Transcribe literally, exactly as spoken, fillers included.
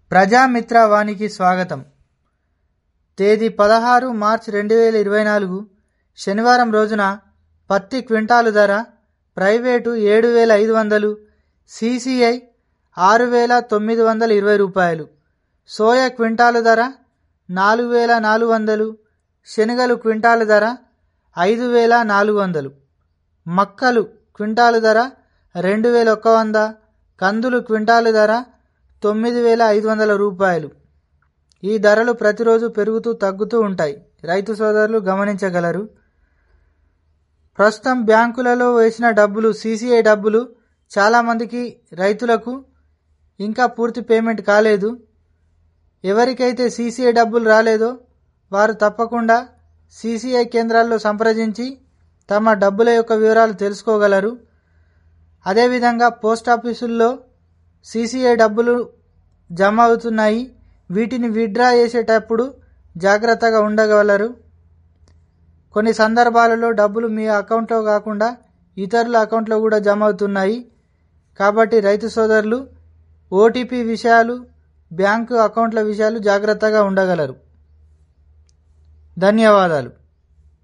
ప్రజామిత్ర వానికి స్వాగతం. తేదీ పదహారు మార్చి రెండు వేల ఇరవై నాలుగు శనివారం రోజున పత్తి క్వింటాలు ధర ప్రైవేటు ఏడు వేల ఐదు వందలు, సిసిఐ ఆరు వేల తొమ్మిది వందల ఇరవై రూపాయలు, సోయా క్వింటాలు ధర నాలుగు వేల నాలుగు వందలు, శనగలు క్వింటాలు ధర ఐదు వేల నాలుగు వందలు, మక్కలు క్వింటాలు ధర రెండు వేల ఒక్క వంద, కందులు క్వింటాలు ధర తొమ్మిది వేల ఐదు వందల రూపాయలు. ఈ ధరలు ప్రతిరోజు పెరుగుతూ తగ్గుతూ ఉంటాయి. రైతు సోదరులు గమనించగలరు. ప్రస్తుతం బ్యాంకులలో వేసిన డబ్బులు సిసిఐ డబ్బులు చాలామందికి రైతులకు ఇంకా పూర్తి పేమెంట్ కాలేదు. ఎవరికైతే సిసిఐ డబ్బులు రాలేదో వారు తప్పకుండా సిసిఐ కేంద్రాల్లో సంప్రదించి తమ డబ్బుల యొక్క వివరాలు తెలుసుకోగలరు. అదేవిధంగా పోస్ట్ ఆఫీసుల్లో సిసిఐ డబ్బులు జమ అవుతున్నాయి. వీటిని విత్డ్రా చేసేటప్పుడు జాగ్రత్తగా ఉండగలరు. కొన్ని సందర్భాలలో డబ్బులు మీ అకౌంట్లో కాకుండా ఇతరుల అకౌంట్లో కూడా జమ అవుతున్నాయి. కాబట్టి రైతు సోదరులు ఓటీపీ విషయాలు, బ్యాంకు అకౌంట్ల విషయాలు జాగ్రత్తగా ఉండగలరు. ధన్యవాదాలు.